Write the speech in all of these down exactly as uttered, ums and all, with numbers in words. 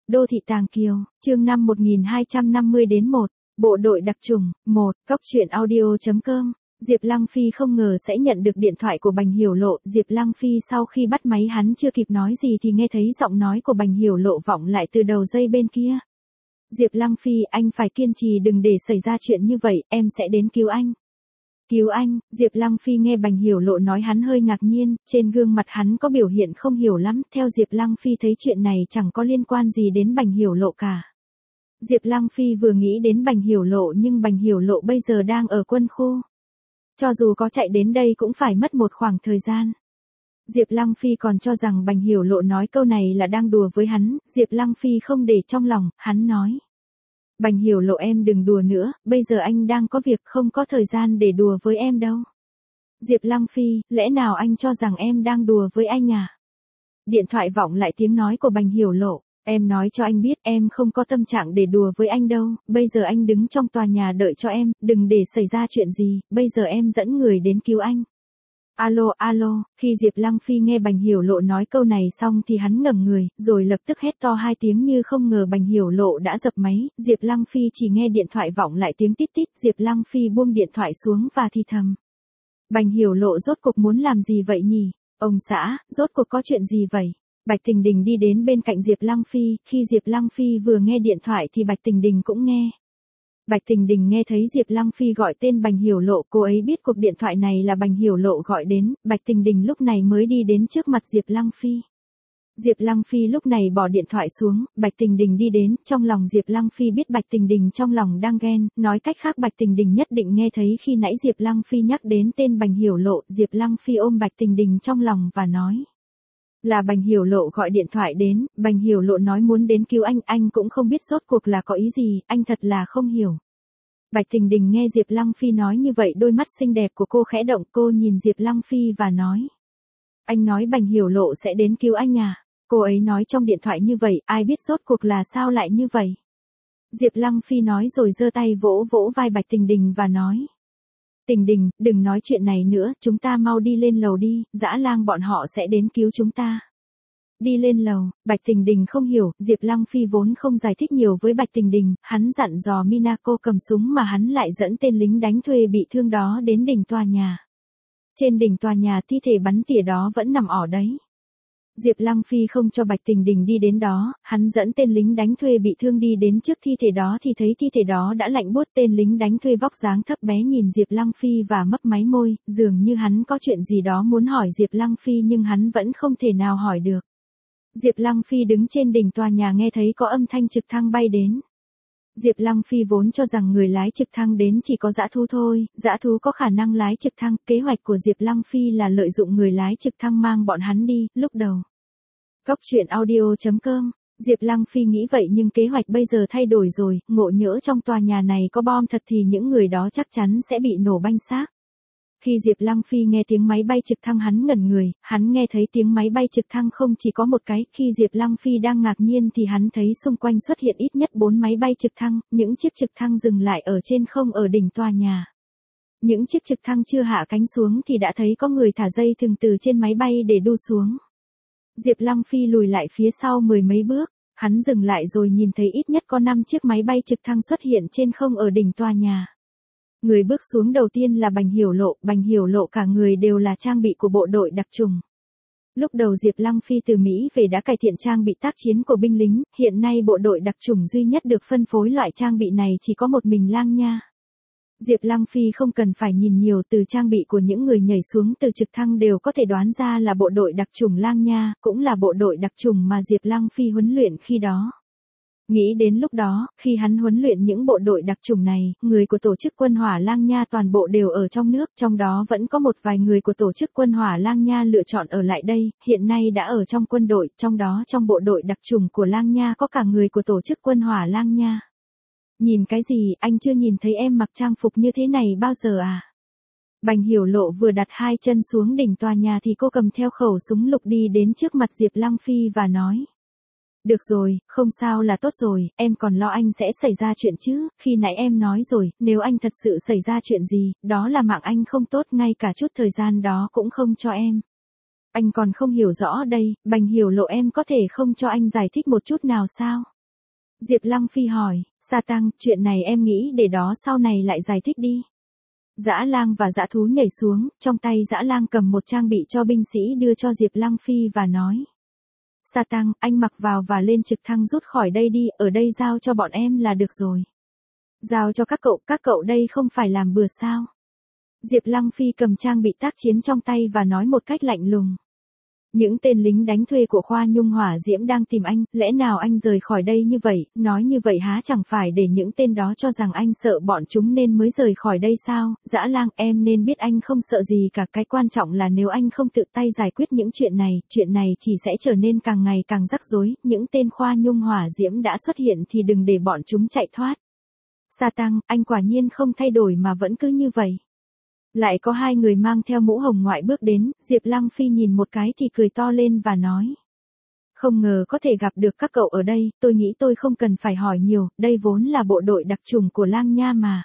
Đô thị Tàng Kiều, chương năm một nghìn hai trăm năm mươi đến một, bộ đội đặc chủng, một, cốc truyện audio.com. Diệp Lăng Phi không ngờ sẽ nhận được điện thoại của Bành Hiểu Lộ. Diệp Lăng Phi sau khi bắt máy hắn chưa kịp nói gì thì nghe thấy giọng nói của Bành Hiểu Lộ vọng lại từ đầu dây bên kia. Diệp Lăng Phi, anh phải kiên trì đừng để xảy ra chuyện như vậy, em sẽ đến cứu anh. Cứu anh, Diệp Lăng Phi nghe Bành Hiểu Lộ nói hắn hơi ngạc nhiên, trên gương mặt hắn có biểu hiện không hiểu lắm, theo Diệp Lăng Phi thấy chuyện này chẳng có liên quan gì đến Bành Hiểu Lộ cả. Diệp Lăng Phi vừa nghĩ đến Bành Hiểu Lộ nhưng Bành Hiểu Lộ bây giờ đang ở quân khu. Cho dù có chạy đến đây cũng phải mất một khoảng thời gian. Diệp Lăng Phi còn cho rằng Bành Hiểu Lộ nói câu này là đang đùa với hắn, Diệp Lăng Phi không để trong lòng, hắn nói. Bành Hiểu Lộ em đừng đùa nữa, bây giờ anh đang có việc không có thời gian để đùa với em đâu. Diệp Lăng Phi, lẽ nào anh cho rằng em đang đùa với anh à? Điện thoại vọng lại tiếng nói của Bành Hiểu Lộ, em nói cho anh biết em không có tâm trạng để đùa với anh đâu, bây giờ anh đứng trong tòa nhà đợi cho em, đừng để xảy ra chuyện gì, bây giờ em dẫn người đến cứu anh. Alo, alo, khi Diệp Lăng Phi nghe Bành Hiểu Lộ nói câu này xong thì hắn ngẩng người, rồi lập tức hét to hai tiếng như không ngờ Bành Hiểu Lộ đã dập máy, Diệp Lăng Phi chỉ nghe điện thoại vọng lại tiếng tít tít, Diệp Lăng Phi buông điện thoại xuống và thì thầm. Bành Hiểu Lộ rốt cuộc muốn làm gì vậy nhỉ? Ông xã, rốt cuộc có chuyện gì vậy? Bạch Tình Đình đi đến bên cạnh Diệp Lăng Phi, khi Diệp Lăng Phi vừa nghe điện thoại thì Bạch Tình Đình cũng nghe. Bạch Tình Đình nghe thấy Diệp Lăng Phi gọi tên Bành Hiểu Lộ, cô ấy biết cuộc điện thoại này là Bành Hiểu Lộ gọi đến, Bạch Tình Đình lúc này mới đi đến trước mặt Diệp Lăng Phi. Diệp Lăng Phi lúc này bỏ điện thoại xuống, Bạch Tình Đình đi đến, trong lòng Diệp Lăng Phi biết Bạch Tình Đình trong lòng đang ghen, nói cách khác Bạch Tình Đình nhất định nghe thấy khi nãy Diệp Lăng Phi nhắc đến tên Bành Hiểu Lộ, Diệp Lăng Phi ôm Bạch Tình Đình trong lòng và nói. Là Bành Hiểu Lộ gọi điện thoại đến, Bành Hiểu Lộ nói muốn đến cứu anh, anh cũng không biết rốt cuộc là có ý gì, anh thật là không hiểu. Bạch Tình Đình nghe Diệp Lăng Phi nói như vậy đôi mắt xinh đẹp của cô khẽ động, cô nhìn Diệp Lăng Phi và nói. Anh nói Bành Hiểu Lộ sẽ đến cứu anh à? Cô ấy nói trong điện thoại như vậy, ai biết rốt cuộc là sao lại như vậy? Diệp Lăng Phi nói rồi giơ tay vỗ vỗ vai Bạch Tình Đình và nói. Tình Đình, đừng nói chuyện này nữa, chúng ta mau đi lên lầu đi, Dã Lang bọn họ sẽ đến cứu chúng ta. Đi lên lầu, Bạch Tình Đình không hiểu, Diệp Lăng Phi vốn không giải thích nhiều với Bạch Tình Đình, hắn dặn dò Minako cầm súng mà hắn lại dẫn tên lính đánh thuê bị thương đó đến đỉnh tòa nhà. Trên đỉnh tòa nhà thi thể bắn tỉa đó vẫn nằm ở đấy. Diệp Lăng Phi không cho Bạch Tình Đình đi đến đó, hắn dẫn tên lính đánh thuê bị thương đi đến trước thi thể đó thì thấy thi thể đó đã lạnh buốt, tên lính đánh thuê vóc dáng thấp bé nhìn Diệp Lăng Phi và mấp máy môi, dường như hắn có chuyện gì đó muốn hỏi Diệp Lăng Phi nhưng hắn vẫn không thể nào hỏi được. Diệp Lăng Phi đứng trên đỉnh tòa nhà nghe thấy có âm thanh trực thăng bay đến. Diệp Lăng Phi vốn cho rằng người lái trực thăng đến chỉ có dã thú thôi, dã thú có khả năng lái trực thăng, kế hoạch của Diệp Lăng Phi là lợi dụng người lái trực thăng mang bọn hắn đi, lúc đầu. Cốc truyện audio.com, Diệp Lăng Phi nghĩ vậy nhưng kế hoạch bây giờ thay đổi rồi, ngộ nhỡ trong tòa nhà này có bom thật thì những người đó chắc chắn sẽ bị nổ banh xác. Khi Diệp Lăng Phi nghe tiếng máy bay trực thăng hắn ngẩn người, hắn nghe thấy tiếng máy bay trực thăng không chỉ có một cái, khi Diệp Lăng Phi đang ngạc nhiên thì hắn thấy xung quanh xuất hiện ít nhất bốn máy bay trực thăng, những chiếc trực thăng dừng lại ở trên không ở đỉnh tòa nhà. Những chiếc trực thăng chưa hạ cánh xuống thì đã thấy có người thả dây thừng từ trên máy bay để đu xuống. Diệp Lăng Phi lùi lại phía sau mười mấy bước, hắn dừng lại rồi nhìn thấy ít nhất có năm chiếc máy bay trực thăng xuất hiện trên không ở đỉnh tòa nhà. Người bước xuống đầu tiên là Bành Hiểu Lộ, Bành Hiểu Lộ cả người đều là trang bị của bộ đội đặc chủng. Lúc đầu Diệp Lăng Phi từ Mỹ về đã cải thiện trang bị tác chiến của binh lính, hiện nay bộ đội đặc chủng duy nhất được phân phối loại trang bị này chỉ có một mình Lang Nha. Diệp Lăng Phi không cần phải nhìn nhiều, từ trang bị của những người nhảy xuống từ trực thăng đều có thể đoán ra là bộ đội đặc chủng Lang Nha, cũng là bộ đội đặc chủng mà Diệp Lăng Phi huấn luyện khi đó. Nghĩ đến lúc đó, khi hắn huấn luyện những bộ đội đặc chủng này, người của tổ chức quân hỏa Lang Nha toàn bộ đều ở trong nước, trong đó vẫn có một vài người của tổ chức quân hỏa Lang Nha lựa chọn ở lại đây, hiện nay đã ở trong quân đội, trong đó trong bộ đội đặc chủng của Lang Nha có cả người của tổ chức quân hỏa Lang Nha. Nhìn cái gì, anh chưa nhìn thấy em mặc trang phục như thế này bao giờ à? Bành Hiểu Lộ vừa đặt hai chân xuống đỉnh tòa nhà thì cô cầm theo khẩu súng lục đi đến trước mặt Diệp Lăng Phi và nói. Được rồi, không sao là tốt rồi, em còn lo anh sẽ xảy ra chuyện chứ, khi nãy em nói rồi, nếu anh thật sự xảy ra chuyện gì, đó là mạng anh không tốt, ngay cả chút thời gian đó cũng không cho em. Anh còn không hiểu rõ đây, Bành Hiểu Lộ em có thể không cho anh giải thích một chút nào sao? Diệp Lăng Phi hỏi, Sa Tăng, chuyện này em nghĩ để đó sau này lại giải thích đi. Dã Lang và Dã Thú nhảy xuống, trong tay Dã Lang cầm một trang bị cho binh sĩ đưa cho Diệp Lăng Phi và nói. Sa Tăng, anh mặc vào và lên trực thăng rút khỏi đây đi, ở đây giao cho bọn em là được rồi. Giao cho các cậu, các cậu đây không phải làm bừa sao. Diệp Lăng Phi cầm trang bị tác chiến trong tay và nói một cách lạnh lùng. Những tên lính đánh thuê của Khoa Nhung Hỏa Diễm đang tìm anh, lẽ nào anh rời khỏi đây như vậy, nói như vậy há chẳng phải để những tên đó cho rằng anh sợ bọn chúng nên mới rời khỏi đây sao? Dã Lang, em nên biết anh không sợ gì cả, cái quan trọng là nếu anh không tự tay giải quyết những chuyện này, chuyện này chỉ sẽ trở nên càng ngày càng rắc rối, những tên Khoa Nhung Hỏa Diễm đã xuất hiện thì đừng để bọn chúng chạy thoát. Sa Tăng, anh quả nhiên không thay đổi mà vẫn cứ như vậy. Lại có hai người mang theo mũ hồng ngoại bước đến, Diệp Lăng Phi nhìn một cái thì cười to lên và nói. Không ngờ có thể gặp được các cậu ở đây, tôi nghĩ tôi không cần phải hỏi nhiều, đây vốn là bộ đội đặc chủng của Lang Nha mà.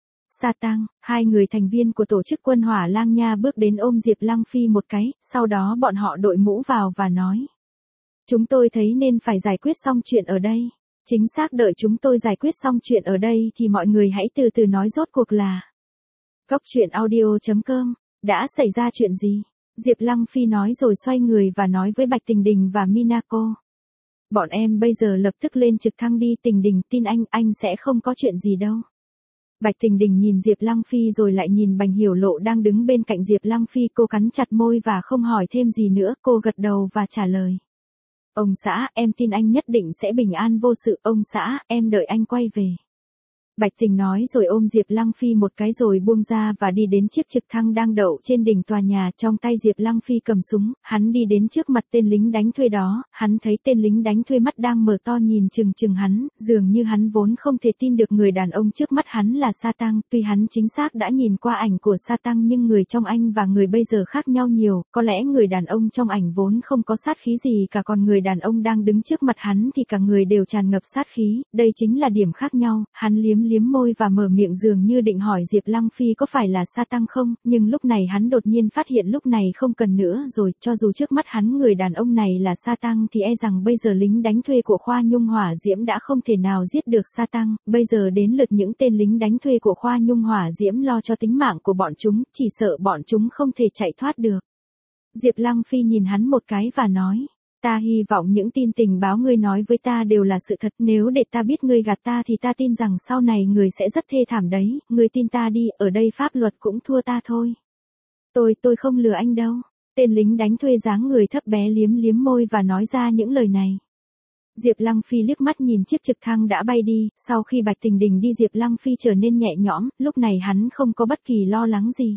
Sa Tăng, hai người thành viên của tổ chức quân hỏa Lang Nha bước đến ôm Diệp Lăng Phi một cái, sau đó bọn họ đội mũ vào và nói. Chúng tôi thấy nên phải giải quyết xong chuyện ở đây. Chính xác, đợi chúng tôi giải quyết xong chuyện ở đây thì mọi người hãy từ từ nói rốt cuộc là. Cốc truyện audio chấm com, đã xảy ra chuyện gì? Diệp Lăng Phi nói rồi xoay người và nói với Bạch Tình Đình và Minako. Bọn em bây giờ lập tức lên trực thăng đi. Tình Đình, tin anh, anh sẽ không có chuyện gì đâu. Bạch Tình Đình nhìn Diệp Lăng Phi rồi lại nhìn Bành Hiểu Lộ đang đứng bên cạnh Diệp Lăng Phi, cô cắn chặt môi và không hỏi thêm gì nữa, cô gật đầu và trả lời. Ông xã, em tin anh nhất định sẽ bình an vô sự, ông xã, em đợi anh quay về. Bạch Tình nói rồi ôm Diệp Lăng Phi một cái rồi buông ra và đi đến chiếc trực thăng đang đậu trên đỉnh tòa nhà, trong tay Diệp Lăng Phi cầm súng, hắn đi đến trước mặt tên lính đánh thuê đó, hắn thấy tên lính đánh thuê mắt đang mở to nhìn chừng chừng hắn, dường như hắn vốn không thể tin được người đàn ông trước mắt hắn là Sa Tăng, tuy hắn chính xác đã nhìn qua ảnh của Sa Tăng nhưng người trong anh và người bây giờ khác nhau nhiều, có lẽ người đàn ông trong ảnh vốn không có sát khí gì cả, còn người đàn ông đang đứng trước mặt hắn thì cả người đều tràn ngập sát khí, đây chính là điểm khác nhau, hắn liếm liếm môi và mở miệng dường như định hỏi Diệp Lăng Phi có phải là Sa Tăng không, nhưng lúc này hắn đột nhiên phát hiện lúc này không cần nữa rồi, cho dù trước mắt hắn người đàn ông này là Sa Tăng thì e rằng bây giờ lính đánh thuê của Khoa Nhung Hỏa Diễm đã không thể nào giết được Sa Tăng, bây giờ đến lượt những tên lính đánh thuê của Khoa Nhung Hỏa Diễm lo cho tính mạng của bọn chúng, chỉ sợ bọn chúng không thể chạy thoát được. Diệp Lăng Phi nhìn hắn một cái và nói. Ta hy vọng những tin tình báo ngươi nói với ta đều là sự thật, nếu để ta biết ngươi gạt ta thì ta tin rằng sau này người sẽ rất thê thảm đấy, ngươi tin ta đi, ở đây pháp luật cũng thua ta thôi. Tôi, tôi không lừa anh đâu. Tên lính đánh thuê dáng người thấp bé liếm liếm môi và nói ra những lời này. Diệp Lăng Phi liếc mắt nhìn chiếc trực thăng đã bay đi, sau khi Bạch Tình Đình đi Diệp Lăng Phi trở nên nhẹ nhõm, lúc này hắn không có bất kỳ lo lắng gì.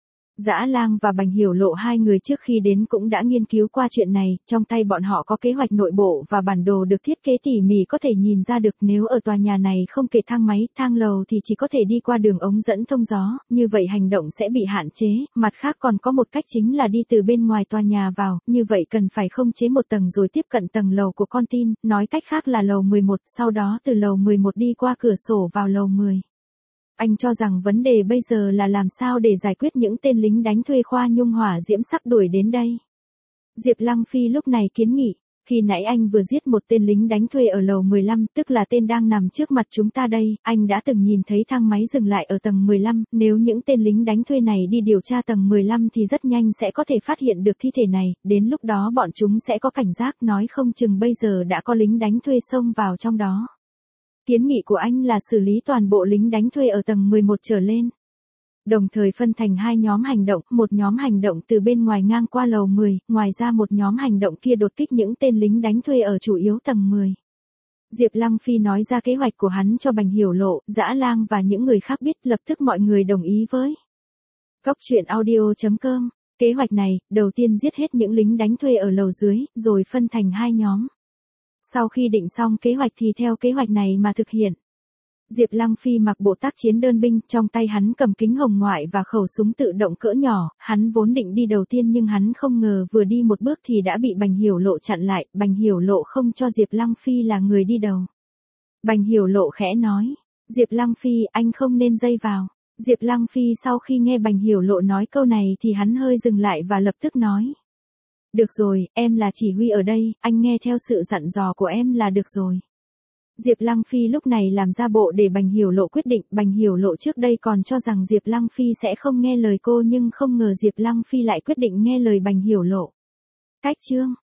Dã Lang và Bành Hiểu Lộ hai người trước khi đến cũng đã nghiên cứu qua chuyện này, trong tay bọn họ có kế hoạch nội bộ và bản đồ được thiết kế tỉ mỉ có thể nhìn ra được nếu ở tòa nhà này không kể thang máy, thang lầu thì chỉ có thể đi qua đường ống dẫn thông gió, như vậy hành động sẽ bị hạn chế, mặt khác còn có một cách chính là đi từ bên ngoài tòa nhà vào, như vậy cần phải không chế một tầng rồi tiếp cận tầng lầu của con tin, nói cách khác là lầu mười một, sau đó từ lầu mười một đi qua cửa sổ vào lầu mười. Anh cho rằng vấn đề bây giờ là làm sao để giải quyết những tên lính đánh thuê Khoa Nhung Hỏa Diễm sắp đuổi đến đây. Diệp Lăng Phi lúc này kiến nghị, khi nãy anh vừa giết một tên lính đánh thuê ở lầu mười lăm, tức là tên đang nằm trước mặt chúng ta đây, anh đã từng nhìn thấy thang máy dừng lại ở tầng mười lăm, nếu những tên lính đánh thuê này đi điều tra tầng mười lăm thì rất nhanh sẽ có thể phát hiện được thi thể này, đến lúc đó bọn chúng sẽ có cảnh giác, nói không chừng bây giờ đã có lính đánh thuê xông vào trong đó. Kiến nghị của anh là xử lý toàn bộ lính đánh thuê ở tầng mười một trở lên. Đồng thời phân thành hai nhóm hành động, một nhóm hành động từ bên ngoài ngang qua lầu mười, ngoài ra một nhóm hành động kia đột kích những tên lính đánh thuê ở chủ yếu tầng mười. Diệp Lăng Phi nói ra kế hoạch của hắn cho Bành Hiểu Lộ, Dã Lang và những người khác biết, lập tức mọi người đồng ý với. Cốc truyện audio chấm com, kế hoạch này, đầu tiên giết hết những lính đánh thuê ở lầu dưới, rồi phân thành hai nhóm. Sau khi định xong kế hoạch thì theo kế hoạch này mà thực hiện. Diệp Lăng Phi mặc bộ tác chiến đơn binh, trong tay hắn cầm kính hồng ngoại và khẩu súng tự động cỡ nhỏ, hắn vốn định đi đầu tiên nhưng hắn không ngờ vừa đi một bước thì đã bị Bành Hiểu Lộ chặn lại, Bành Hiểu Lộ không cho Diệp Lăng Phi là người đi đầu. Bành Hiểu Lộ khẽ nói, Diệp Lăng Phi, anh không nên dây vào. Diệp Lăng Phi sau khi nghe Bành Hiểu Lộ nói câu này thì hắn hơi dừng lại và lập tức nói. Được rồi, em là chỉ huy ở đây, anh nghe theo sự dặn dò của em là được rồi. Diệp Lăng Phi lúc này làm ra bộ để Bành Hiểu Lộ quyết định, Bành Hiểu Lộ trước đây còn cho rằng Diệp Lăng Phi sẽ không nghe lời cô nhưng không ngờ Diệp Lăng Phi lại quyết định nghe lời Bành Hiểu Lộ. Cách chương